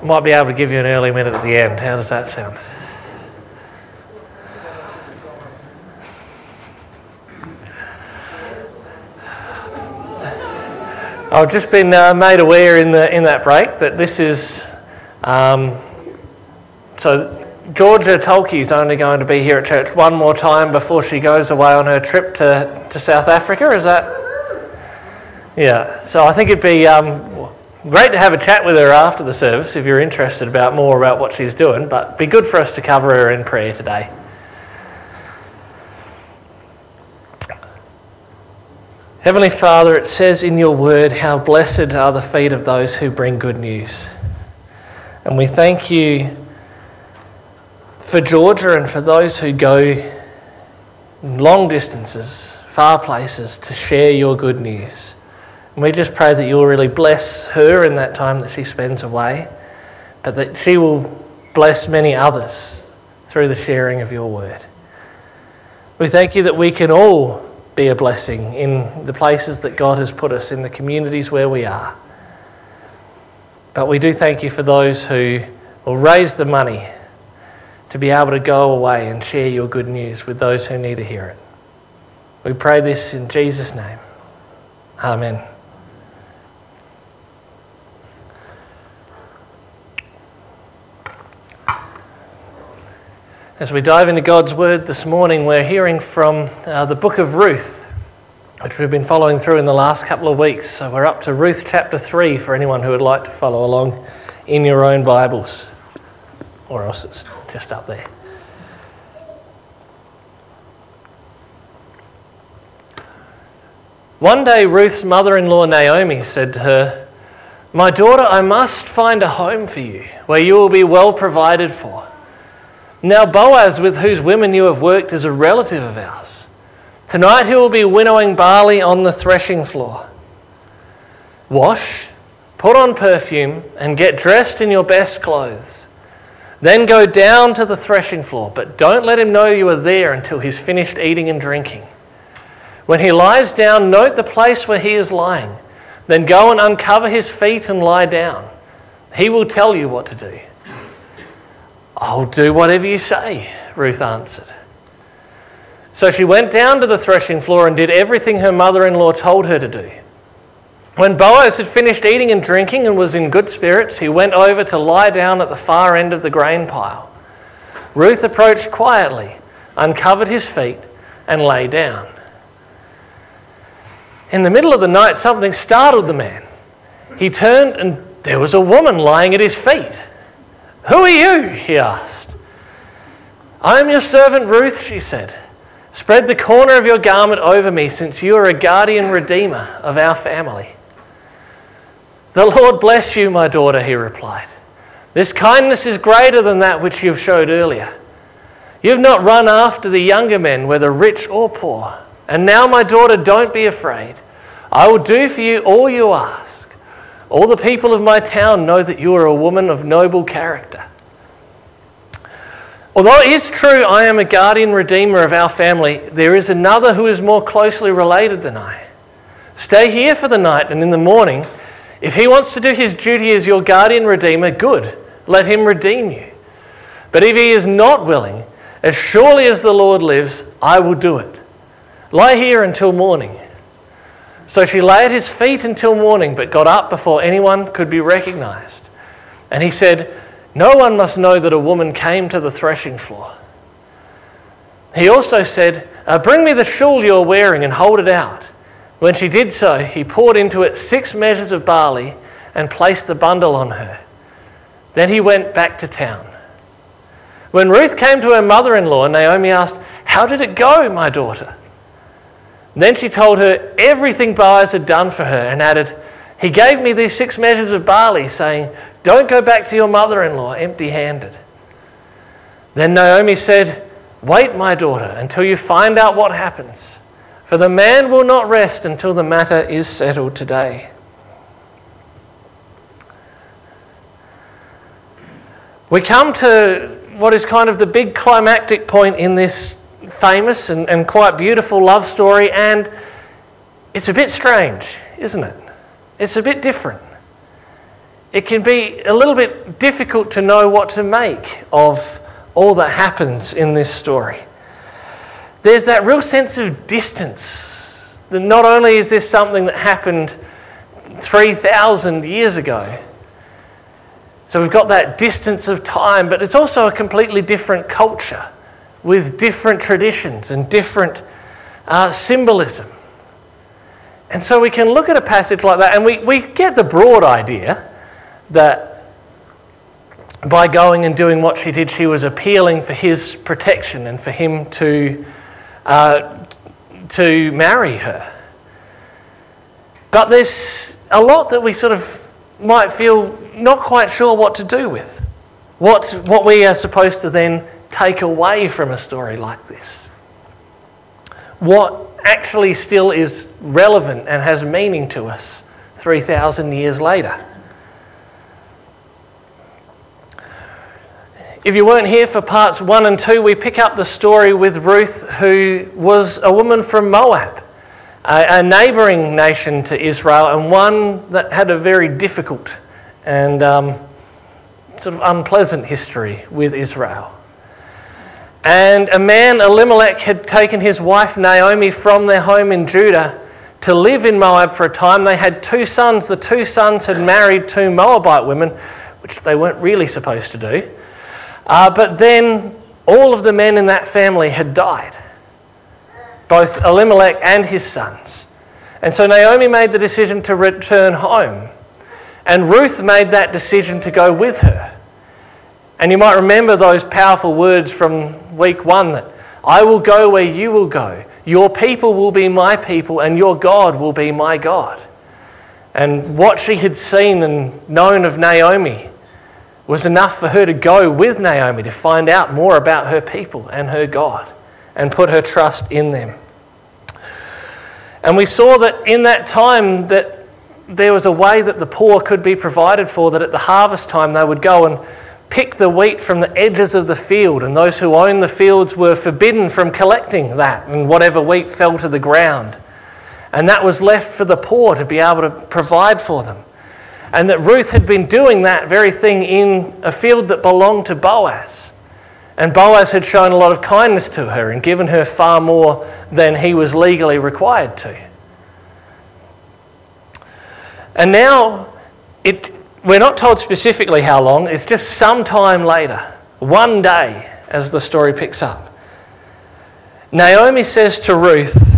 Might be able to give you an early minute at the end. How does that sound? I've just been made aware in that break that this is... so Georgia Tolkien is only going to be here at church one more time before she goes away on her trip to South Africa. Is that... Yeah, so I think it'd be great to have a chat with her after the service if you're interested more about what she's doing, but it'd be good for us to cover her in prayer today. Heavenly Father, it says in your word, how blessed are the feet of those who bring good news. And we thank you for Georgia and for those who go long distances, far places to share your good news. And we just pray that you'll really bless her in that time that she spends away, but that she will bless many others through the sharing of your word. We thank you that we can all be a blessing in the places that God has put us, in the communities where we are. But we do thank you for those who will raise the money to be able to go away and share your good news with those who need to hear it. We pray this in Jesus' name. Amen. As we dive into God's Word this morning, we're hearing from the book of Ruth, which we've been following through in the last couple of weeks. So we're up to Ruth chapter 3 for anyone who would like to follow along in your own Bibles, or else it's just up there. One day Ruth's mother-in-law Naomi said to her, "My daughter, I must find a home for you where you will be well provided for. Now Boaz, with whose women you have worked, is a relative of ours. Tonight he will be winnowing barley on the threshing floor. Wash, put on perfume, and get dressed in your best clothes. Then go down to the threshing floor, but don't let him know you are there until he's finished eating and drinking. When he lies down, note the place where he is lying. Then go and uncover his feet and lie down. He will tell you what to do." "I'll do whatever you say," Ruth answered. So she went down to the threshing floor and did everything her mother-in-law told her to do. When Boaz had finished eating and drinking and was in good spirits, he went over to lie down at the far end of the grain pile. Ruth approached quietly, uncovered his feet, and lay down. In the middle of the night, something startled the man. He turned and there was a woman lying at his feet. "Who are you?" he asked. "I am your servant Ruth," she said. "Spread the corner of your garment over me, since you are a guardian redeemer of our family." "The Lord bless you, my daughter," he replied. "This kindness is greater than that which you have showed earlier. You have not run after the younger men, whether rich or poor. And now, my daughter, don't be afraid. I will do for you all you ask. All the people of my town know that you are a woman of noble character. Although it is true I am a guardian redeemer of our family, there is another who is more closely related than I. Stay here for the night, and in the morning, if he wants to do his duty as your guardian redeemer, good, let him redeem you. But if he is not willing, as surely as the Lord lives, I will do it. Lie here until morning." So she lay at his feet until morning, but got up before anyone could be recognized. And he said, "No one must know that a woman came to the threshing floor." He also said, "Bring me the shawl you are wearing and hold it out." When she did so, he poured into it 6 measures of barley and placed the bundle on her. Then he went back to town. When Ruth came to her mother-in-law, Naomi asked, "How did it go, my daughter?" Then she told her everything Boaz had done for her and added, "He gave me these 6 measures of barley, saying, 'Don't go back to your mother-in-law empty-handed.' Then Naomi said, 'Wait, my daughter, until you find out what happens, for the man will not rest until the matter is settled today.'" We come to what is kind of the big climactic point in this famous and quite beautiful love story, and it's a bit strange, isn't it? It's a bit different. it can be a little bit difficult to know what to make of all that happens in this story. There's that real sense of distance. That not only is this something that happened 3,000 years ago, so we've got that distance of time, but it's also a completely different culture with different traditions and different symbolism. And so we can look at a passage like that and we get the broad idea that by going and doing what she did, she was appealing for his protection and for him to marry her. But there's a lot that we sort of might feel not quite sure what to do with. What we are supposed to then take away from a story like this. What actually still is relevant and has meaning to us 3,000 years later. If you weren't here for parts 1 and 2, we pick up the story with Ruth, who was a woman from Moab, a neighbouring nation to Israel, and one that had a very difficult and sort of unpleasant history with Israel. And a man, Elimelech, had taken his wife Naomi from their home in Judah to live in Moab for a time. They had 2 sons. The 2 sons had married 2 Moabite women, which they weren't really supposed to do. But then all of the men in that family had died, both Elimelech and his sons. And so Naomi made the decision to return home. And Ruth made that decision to go with her. And you might remember those powerful words from week 1 that I will go where you will go. Your people will be my people and your God will be my God. And what she had seen and known of Naomi was enough for her to go with Naomi to find out more about her people and her God and put her trust in them. And we saw that in that time that there was a way that the poor could be provided for, that at the harvest time they would go and pick the wheat from the edges of the field, and those who owned the fields were forbidden from collecting that and whatever wheat fell to the ground. And that was left for the poor to be able to provide for them. And that Ruth had been doing that very thing in a field that belonged to Boaz. And Boaz had shown a lot of kindness to her and given her far more than he was legally required to. And now, we're not told specifically how long, it's just some time later, one day, as the story picks up. Naomi says to Ruth,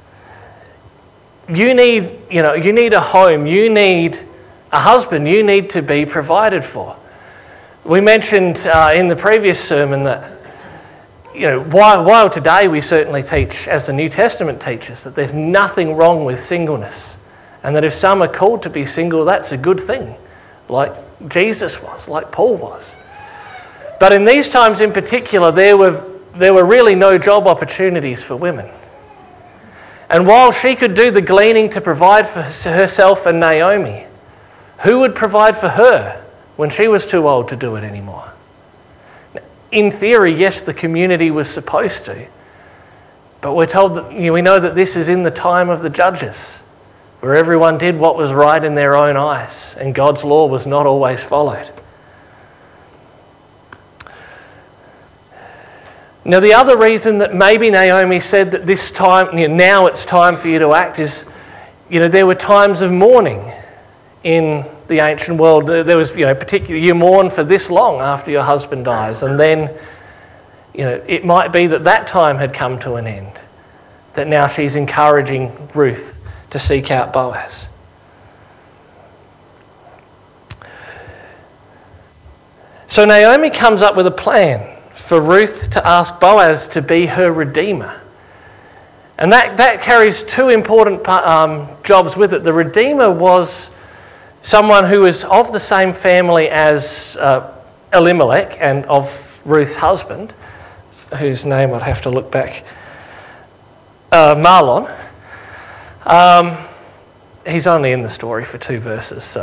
you need a home, you need a husband, you need to be provided for. We mentioned in the previous sermon that, while today we certainly teach, as the New Testament teaches, that there's nothing wrong with singleness, and that if some are called to be single, that's a good thing, like Jesus was, like Paul was. But in these times in particular, there were really no job opportunities for women. And while she could do the gleaning to provide for herself and Naomi, who would provide for her when she was too old to do it anymore? In theory, yes, the community was supposed to. But we're told that we know that this is in the time of the judges, where everyone did what was right in their own eyes, and God's law was not always followed. Now, the other reason that maybe Naomi said that this time, now it's time for you to act, is, there were times of mourning in the ancient world. There was, particularly, you mourn for this long after your husband dies, and then, it might be that time had come to an end, that now she's encouraging Ruth to seek out Boaz. So Naomi comes up with a plan for Ruth to ask Boaz to be her redeemer. And that carries 2 important jobs with it. The redeemer was someone who was of the same family as Elimelech and of Ruth's husband, whose name I'd have to look back, Mahlon. He's only in the story for 2 verses, so.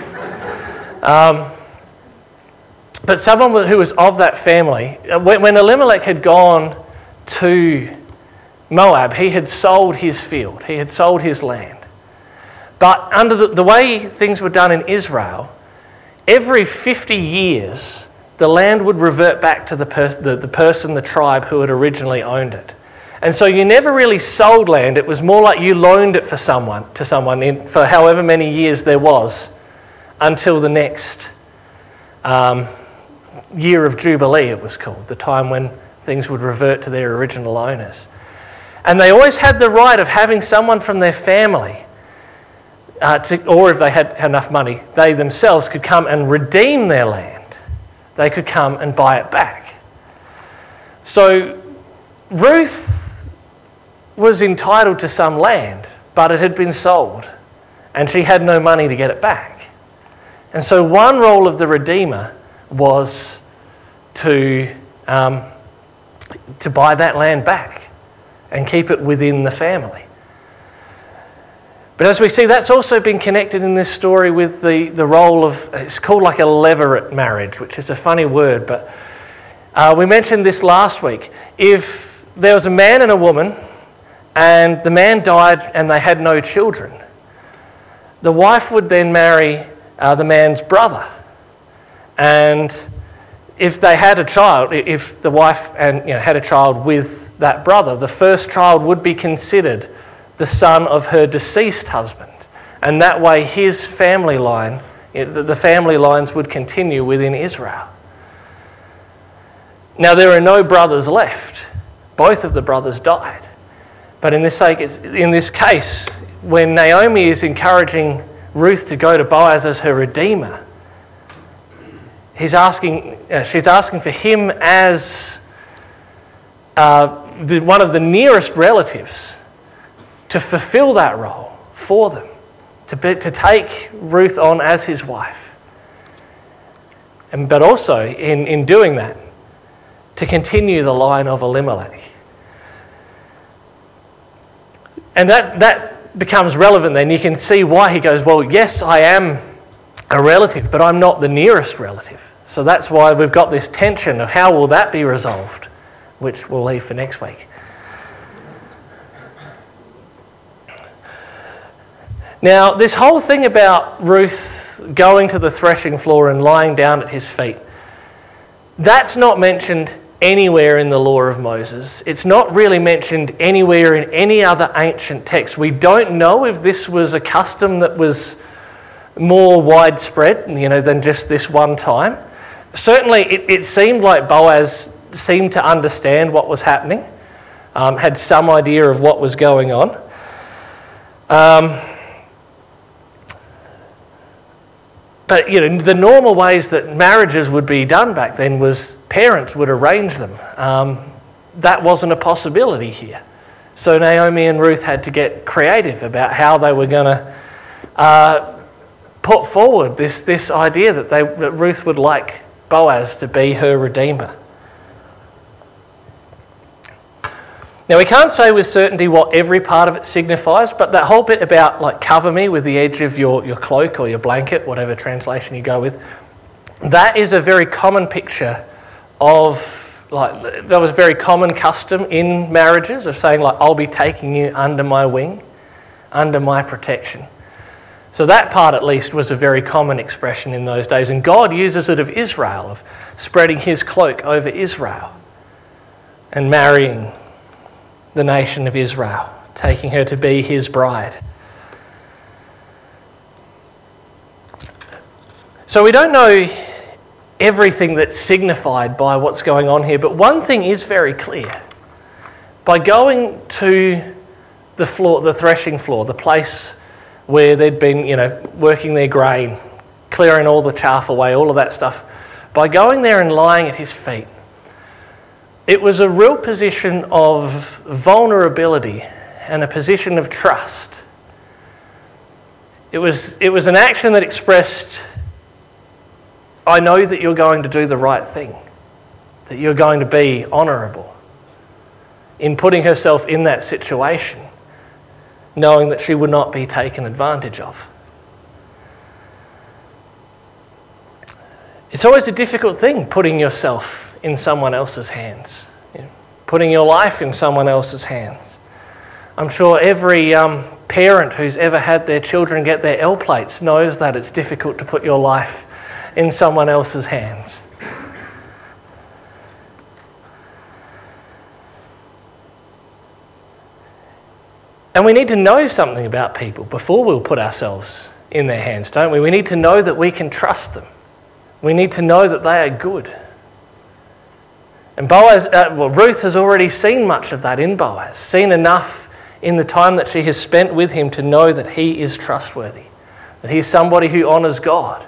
But someone who was of that family, when Elimelech had gone to Moab, he had sold his field, he had sold his land. But under the way things were done in Israel, every 50 years, the land would revert back to the person, the tribe who had originally owned it. And so you never really sold land. It was more like you loaned it to someone for however many years there was until the next year of Jubilee, it was called, the time when things would revert to their original owners. And they always had the right of having someone from their family, or if they had enough money, they themselves could come and redeem their land. They could come and buy it back. So Ruth was entitled to some land, but it had been sold, and she had no money to get it back. And so one role of the Redeemer was to buy that land back and keep it within the family. But as we see, that's also been connected in this story with the role of, it's called like a levirate marriage, which is a funny word, but we mentioned this last week. If there was a man and a woman, and the man died and they had no children, the wife would then marry the man's brother. And if they had a child, if the wife had a child with that brother, the first child would be considered the son of her deceased husband. And that way his family line, the family lines would continue within Israel. Now there are no brothers left. Both of the brothers died. But in this case, when Naomi is encouraging Ruth to go to Boaz as her redeemer, she's asking for him as one of the nearest relatives to fulfill that role for them, to take Ruth on as his wife. But also, in doing that, to continue the line of Elimelech. And that becomes relevant then. You can see why he goes, well, yes, I am a relative, but I'm not the nearest relative. So that's why we've got this tension of how will that be resolved, which we'll leave for next week. Now, this whole thing about Ruth going to the threshing floor and lying down at his feet, that's not mentioned anywhere in the law of Moses. It's not really mentioned anywhere in any other ancient text. We don't know if this was a custom that was more widespread, than just this one time. Certainly, it seemed like Boaz seemed to understand what was happening, had some idea of what was going on. But the normal ways that marriages would be done back then was parents would arrange them. That wasn't a possibility here. So Naomi and Ruth had to get creative about how they were going to put forward this idea that Ruth would like Boaz to be her redeemer. Now we can't say with certainty what every part of it signifies, but that whole bit about cover me with the edge of your cloak or your blanket, whatever translation you go with, that is a very common picture of, that was a very common custom in marriages of saying I'll be taking you under my wing, under my protection. So that part at least was a very common expression in those days, and God uses it of Israel, of spreading his cloak over Israel and marrying the nation of Israel, taking her to be his bride. So we don't know everything that's signified by what's going on here, but one thing is very clear. By going to the threshing floor, the place where they'd been, working their grain, clearing all the chaff away, all of that stuff, by going there and lying at his feet, it was a real position of vulnerability and a position of trust. It was an action that expressed, I know that you're going to do the right thing, that you're going to be honourable. In putting herself in that situation, knowing that she would not be taken advantage of. It's always a difficult thing, putting yourself in someone else's hands, putting your life in someone else's hands. I'm sure every parent who's ever had their children get their L plates knows that it's difficult to put your life in someone else's hands. And we need to know something about people before we'll put ourselves in their hands, don't we? We need to know that we can trust them. We need to know that they are good. And Ruth has already seen much of that in Boaz, seen enough in the time that she has spent with him to know that he is trustworthy, that he's somebody who honours God.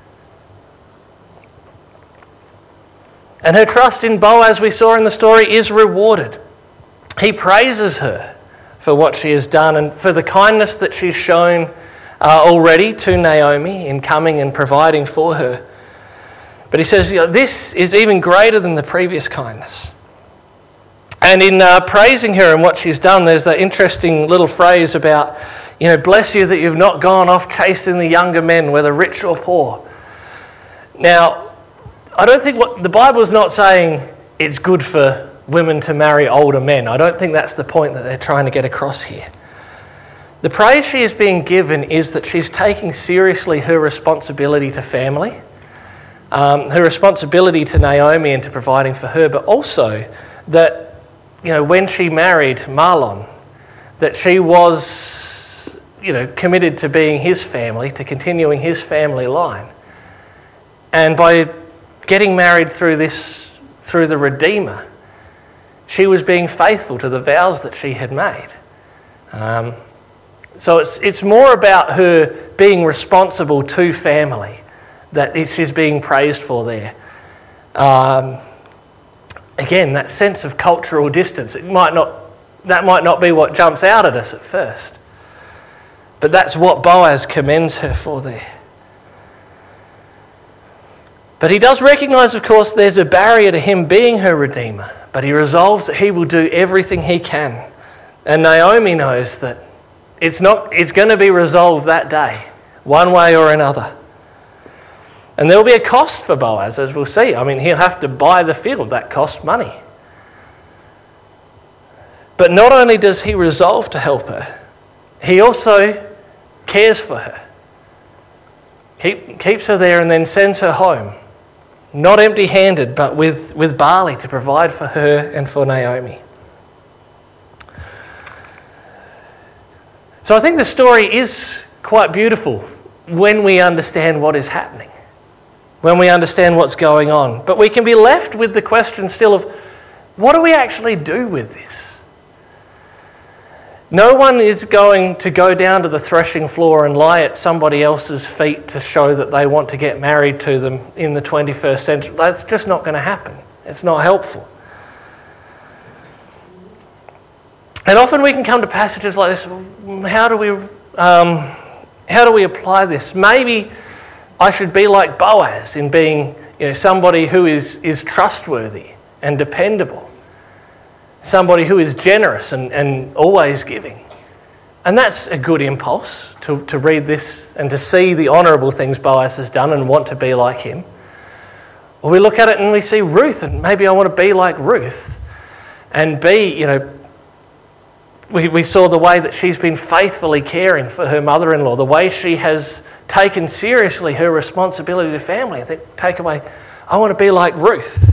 And her trust in Boaz, we saw in the story, is rewarded. He praises her for what she has done and for the kindness that she's shown already to Naomi in coming and providing for her. But he says, this is even greater than the previous kindness. And in praising her and what she's done, there's that interesting little phrase about, bless you that you've not gone off chasing the younger men, whether rich or poor. Now, I don't think the Bible's not saying it's good for women to marry older men. I don't think that's the point that they're trying to get across here. The praise she is being given is that she's taking seriously her responsibility to family, her responsibility to Naomi and to providing for her, but also that, when she married Mahlon, that she was, committed to being his family, to continuing his family line. And by getting married through the Redeemer, she was being faithful to the vows that she had made. So it's more about her being responsible to family that she's being praised for there. Again, that sense of cultural distance, that might not be what jumps out at us at first. But that's what Boaz commends her for there. But he does recognise, of course, there's a barrier to him being her Redeemer. But he resolves that he will do everything he can. And Naomi knows that it's going to be resolved that day, one way or another. And there will be a cost for Boaz, as we'll see. I mean, he'll have to buy the field. That costs money. But not only does he resolve to help her, he also cares for her. He keeps her there and then sends her home. Not empty-handed, but with barley to provide for her and for Naomi. So I think the story is quite beautiful when we understand what is happening, when we understand what's going on. But we can be left with the question still of, what do we actually do with this? No one is going to go down to the threshing floor and lie at somebody else's feet to show that they want to get married to them in the 21st century. That's just not going to happen. It's not helpful. And often we can come to passages like this. How do we apply this? Maybe I should be like Boaz in being, somebody who is trustworthy and dependable. Somebody who is generous and always giving. And that's a good impulse to read this and to see the honourable things Boaz has done and want to be like him. Or we look at it and we see Ruth, and maybe I want to be like Ruth and be, we saw the way that she's been faithfully caring for her mother-in-law, the way she has taken seriously her responsibility to family. I think, I want to be like Ruth.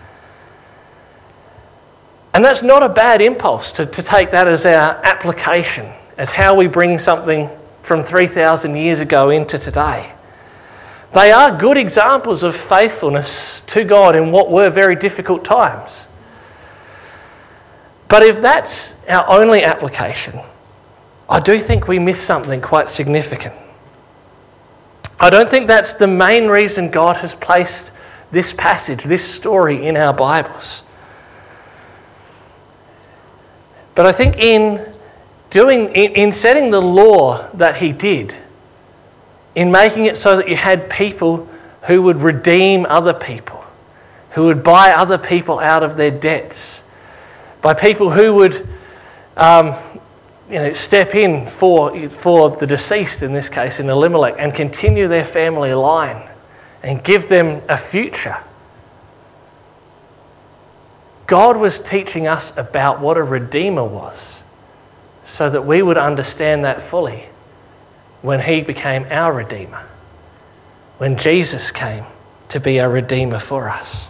And that's not a bad impulse to take that as our application, as how we bring something from 3,000 years ago into today. They are good examples of faithfulness to God in what were very difficult times. But if that's our only application, I do think we miss something quite significant. I don't think that's the main reason God has placed this passage, this story in our Bibles. But I think in setting the law that he did, in making it so that you had people who would redeem other people, who would buy other people out of their debts, by people who would step in for the deceased, in this case, in Elimelech, and continue their family line and give them a future. God was teaching us about what a redeemer was so that we would understand that fully when he became our redeemer. when Jesus came to be our Redeemer for us.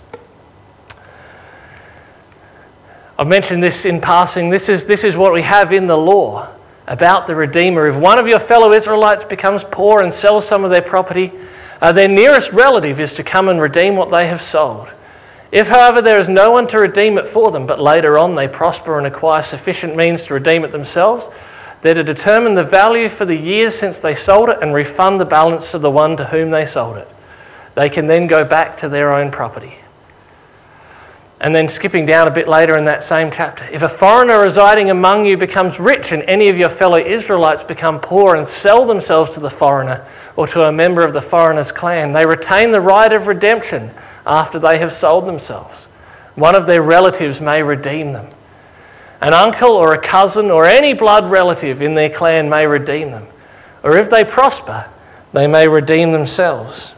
I've mentioned this in passing. This is what we have in the law about the Redeemer. If one of your fellow Israelites becomes poor and sells some of their property, their nearest relative is to come and redeem what they have sold. If, however, there is no one to redeem it for them, but later on they prosper and acquire sufficient means to redeem it themselves, they're to determine the value for the years since they sold it and refund the balance to the one to whom they sold it. They can then go back to their own property. And then skipping down a bit later in that same chapter, if a foreigner residing among you becomes rich and any of your fellow Israelites become poor and sell themselves to the foreigner or to a member of the foreigner's clan, they retain the right of redemption after they have sold themselves. One of their relatives may redeem them. An uncle or a cousin or any blood relative in their clan may redeem them. Or if they prosper, they may redeem themselves.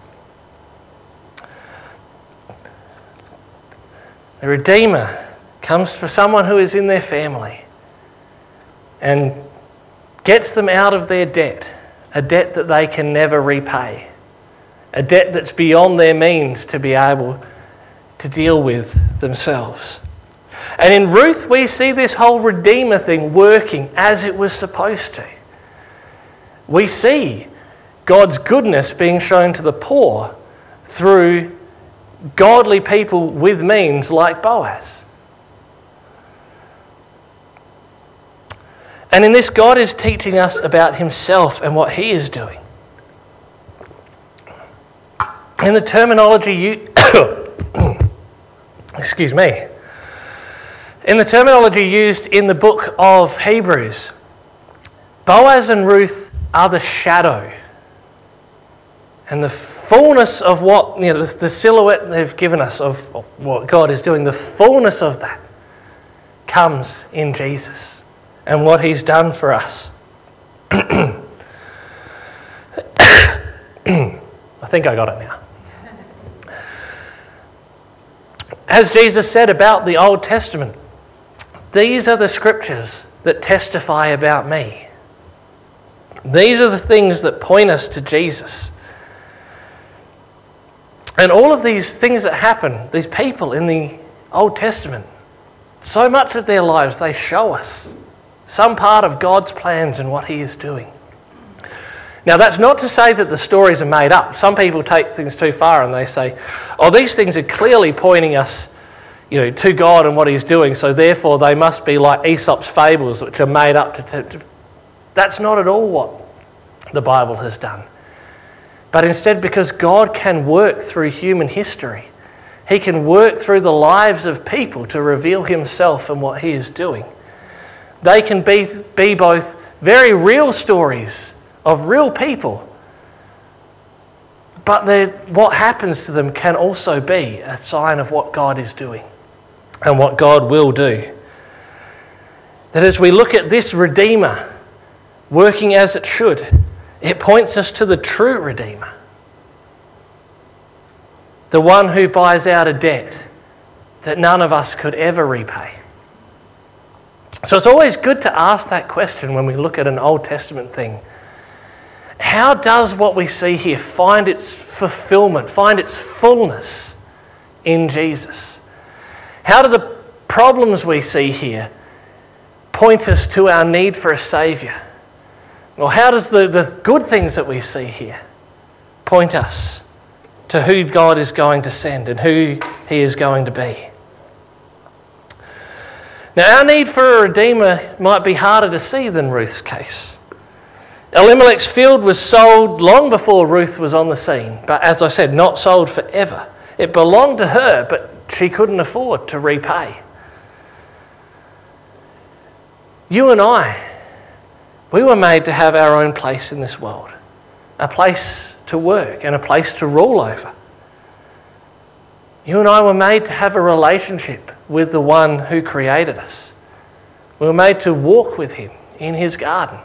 The Redeemer comes for someone who is in their family and gets them out of their debt, a debt that they can never repay, a debt that's beyond their means to be able to deal with themselves. And in Ruth, we see this whole Redeemer thing working as it was supposed to. We see God's goodness being shown to the poor through godly people with means like Boaz. And in this, God is teaching us about himself and what he is doing. In the terminology excuse me. In the terminology used in the book of Hebrews, Boaz and Ruth are the shadow and the fullness of what, the silhouette they've given us of what God is doing, the fullness of that comes in Jesus and what he's done for us. I think I got it now. As Jesus said about the Old Testament, these are the scriptures that testify about me. These are the things that point us to Jesus. And all of these things that happen, these people in the Old Testament, so much of their lives, they show us some part of God's plans and what he is doing. Now, that's not to say that the stories are made up. Some people take things too far and they say, oh, these things are clearly pointing us, to God and what he's doing, so therefore they must be like Aesop's fables, which are made up to... That's not at all what the Bible has done. But instead, because God can work through human history, he can work through the lives of people to reveal himself and what he is doing. They can be both very real stories of real people, but what happens to them can also be a sign of what God is doing and what God will do. That as we look at this Redeemer working as it should, it points us to the true Redeemer, the one who buys out a debt that none of us could ever repay. So it's always good to ask that question when we look at an Old Testament thing. How does what we see here find its fulfillment, find its fullness in Jesus? How do the problems we see here point us to our need for a Saviour? Or how does the good things that we see here point us to who God is going to send and who he is going to be? Now, our need for a Redeemer might be harder to see than Ruth's case. Elimelech's field was sold long before Ruth was on the scene, but as I said, not sold forever. It belonged to her, but she couldn't afford to repay. You and I, we were made to have our own place in this world, a place to work and a place to rule over. You and I were made to have a relationship with the one who created us. We were made to walk with him in his garden.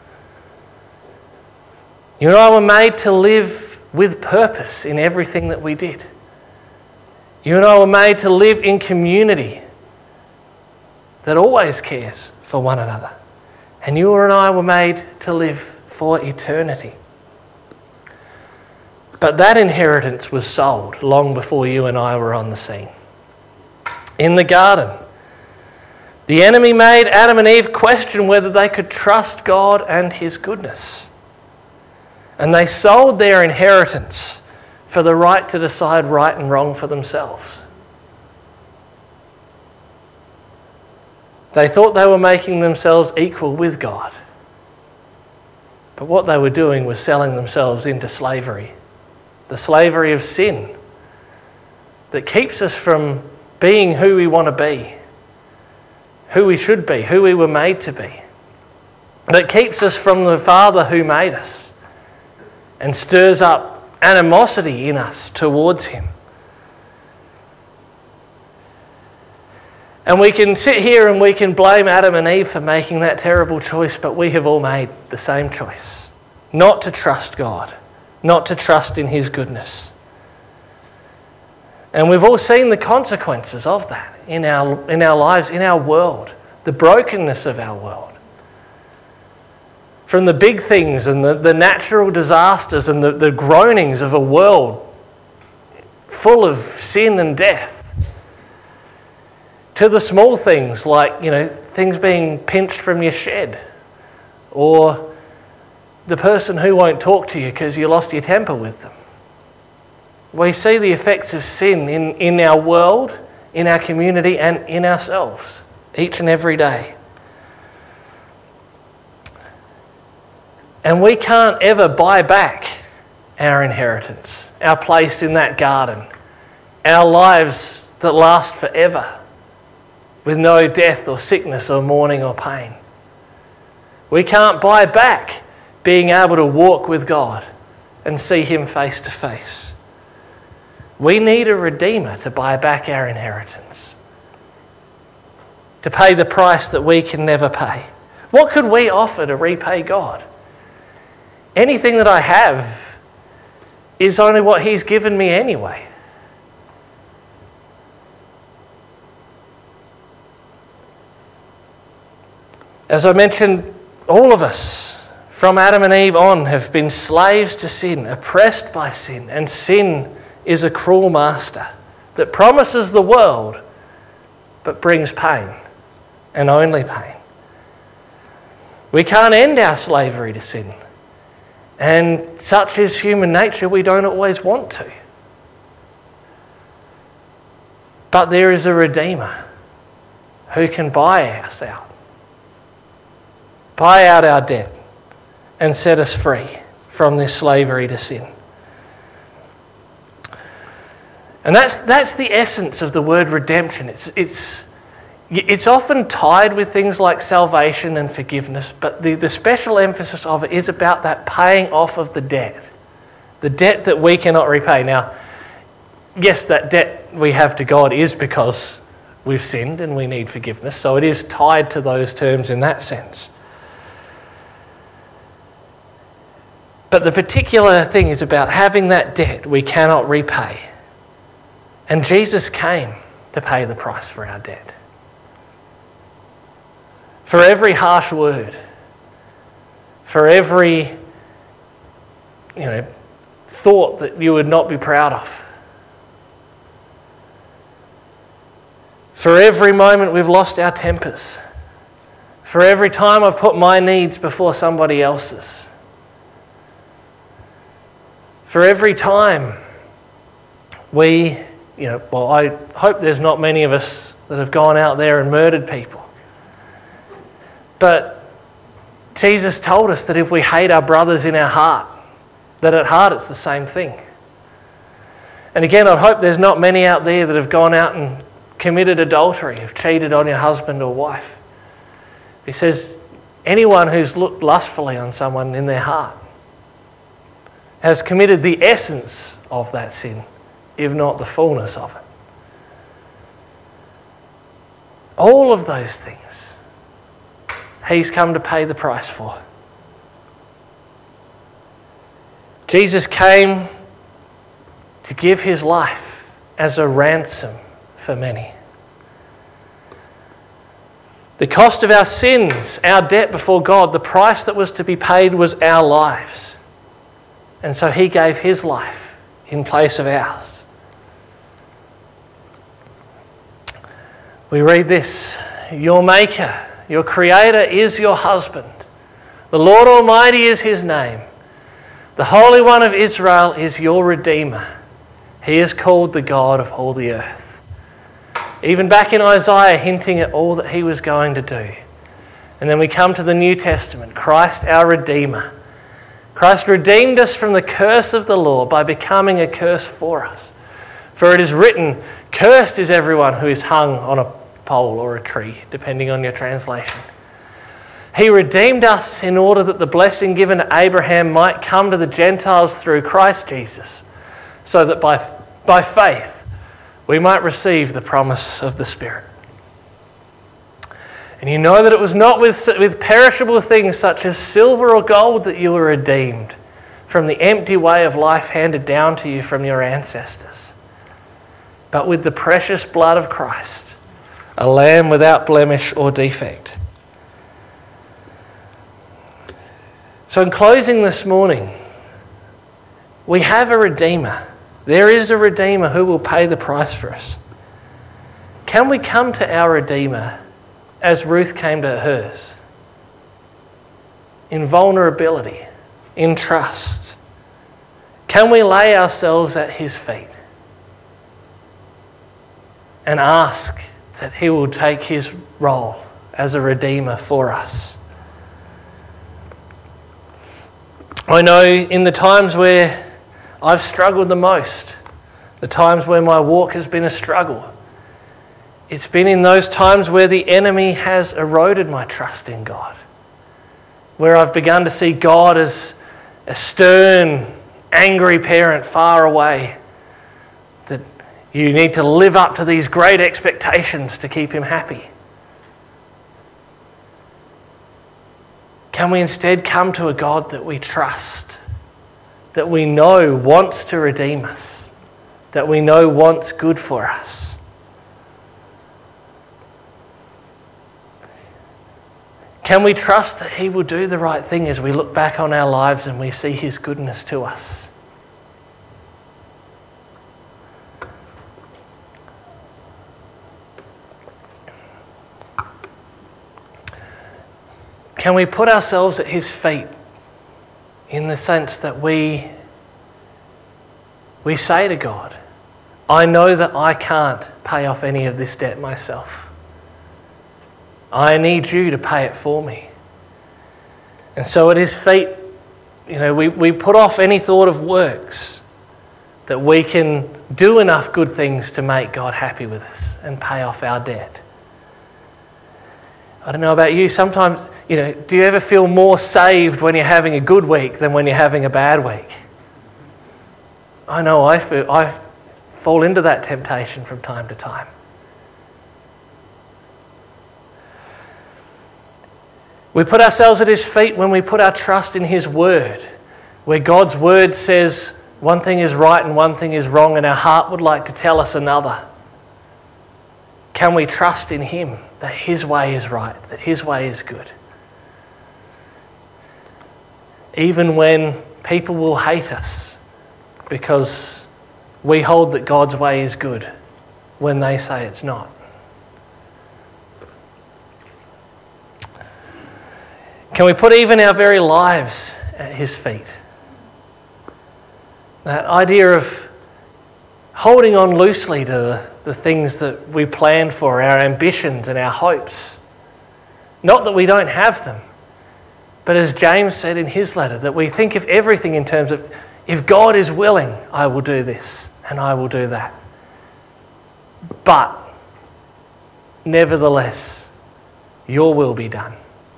You and I were made to live with purpose in everything that we did. You and I were made to live in community that always cares for one another. And you and I were made to live for eternity. But that inheritance was sold long before you and I were on the scene. In the garden, the enemy made Adam and Eve question whether they could trust God and his goodness. And they sold their inheritance for the right to decide right and wrong for themselves. They thought they were making themselves equal with God. But what they were doing was selling themselves into slavery. The slavery of sin that keeps us from being who we want to be, who we should be, who we were made to be. That keeps us from the Father who made us and stirs up animosity in us towards him. And we can sit here and we can blame Adam and Eve for making that terrible choice, but we have all made the same choice. Not to trust God, not to trust in his goodness. And we've all seen the consequences of that in our lives, in our world, the brokenness of our world. From the big things and the natural disasters and the groanings of a world full of sin and death, to the small things like, things being pinched from your shed, or the person who won't talk to you because you lost your temper with them. We see the effects of sin in our world, in our community, and in ourselves each and every day. And we can't ever buy back our inheritance, our place in that garden, our lives that last forever, with no death or sickness or mourning or pain. We can't buy back being able to walk with God and see him face to face. We need a Redeemer to buy back our inheritance, to pay the price that we can never pay. What could we offer to repay God? Anything that I have is only what he's given me anyway. As I mentioned, all of us, from Adam and Eve on, have been slaves to sin, oppressed by sin, and sin is a cruel master that promises the world but brings pain, and only pain. We can't end our slavery to sin. And such is human nature, we don't always want to. But there is a Redeemer who can buy us out. Buy out our debt and set us free from this slavery to sin. And that's the essence of the word redemption. It's often tied with things like salvation and forgiveness, but the special emphasis of it is about that paying off of the debt that we cannot repay. Now, yes, that debt we have to God is because we've sinned and we need forgiveness, so it is tied to those terms in that sense. But the particular thing is about having that debt we cannot repay. And Jesus came to pay the price for our debt. For every harsh word, for every thought that you would not be proud of, for every moment we've lost our tempers, for every time I've put my needs before somebody else's, for every time I hope there's not many of us that have gone out there and murdered people. But Jesus told us that if we hate our brothers in our heart, that at heart it's the same thing. And again, I hope there's not many out there that have gone out and committed adultery, have cheated on your husband or wife. He says, anyone who's looked lustfully on someone in their heart has committed the essence of that sin, if not the fullness of it. All of those things he's come to pay the price for. Jesus came to give his life as a ransom for many. The cost of our sins, our debt before God, the price that was to be paid was our lives. And so he gave his life in place of ours. We read this: your Maker, your Creator is your husband. The Lord Almighty is his name. The Holy One of Israel is your Redeemer. He is called the God of all the earth. Even back in Isaiah, hinting at all that he was going to do. And then we come to the New Testament, Christ our Redeemer. Christ redeemed us from the curse of the law by becoming a curse for us. For it is written, cursed is everyone who is hung on a pole or a tree, depending on your translation. He redeemed us in order that the blessing given to Abraham might come to the Gentiles through Christ Jesus, so that by faith we might receive the promise of the Spirit. And you know that it was not with perishable things such as silver or gold that you were redeemed from the empty way of life handed down to you from your ancestors, but with the precious blood of Christ, a lamb without blemish or defect. So in closing this morning, we have a Redeemer. There is a Redeemer who will pay the price for us. Can we come to our Redeemer as Ruth came to hers? In vulnerability, in trust. Can we lay ourselves at his feet and ask that he will take his role as a Redeemer for us? I know in the times where I've struggled the most, the times where my walk has been a struggle, it's been in those times where the enemy has eroded my trust in God, where I've begun to see God as a stern, angry parent far away, that you need to live up to these great expectations to keep him happy. Can we instead come to a God that we trust, that we know wants to redeem us, that we know wants good for us? Can we trust that he will do the right thing as we look back on our lives and we see his goodness to us? Can we put ourselves at his feet in the sense that we say to God, I know that I can't pay off any of this debt myself. I need you to pay it for me. And so at his feet, we put off any thought of works, that we can do enough good things to make God happy with us and pay off our debt. I don't know about you, sometimes, do you ever feel more saved when you're having a good week than when you're having a bad week? I know I fall into that temptation from time to time. We put ourselves at his feet when we put our trust in his word, where God's word says one thing is right and one thing is wrong, and our heart would like to tell us another. Can we trust in him that his way is right, that his way is good? Even when people will hate us because we hold that God's way is good when they say it's not. Can we put even our very lives at his feet? That idea of holding on loosely to the things that we plan for, our ambitions and our hopes. Not that we don't have them, but as James said in his letter, that we think of everything in terms of, if God is willing, I will do this and I will do that. But, nevertheless, your will be done.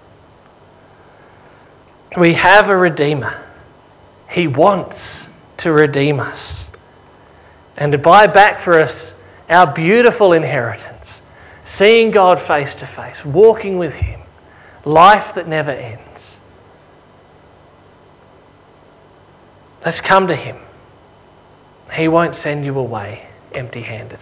We have a Redeemer. He wants to redeem us and to buy back for us our beautiful inheritance, seeing God face to face, walking with him, life that never ends. Let's come to him. He won't send you away empty-handed.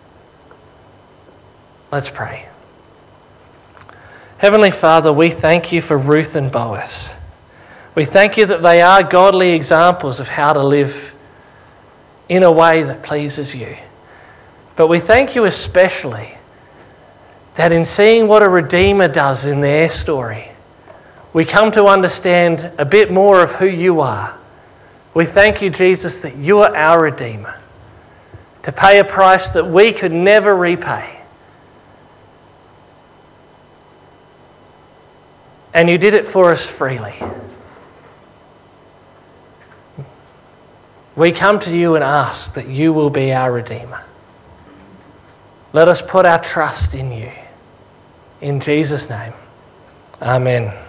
Let's pray. Heavenly Father, we thank you for Ruth and Boaz. We thank you that they are godly examples of how to live in a way that pleases you. But we thank you especially that in seeing what a Redeemer does in their story, we come to understand a bit more of who you are. We thank you, Jesus, that you are our Redeemer, to pay a price that we could never repay. And you did it for us freely. We come to you and ask that you will be our Redeemer. Let us put our trust in you. In Jesus' name, amen.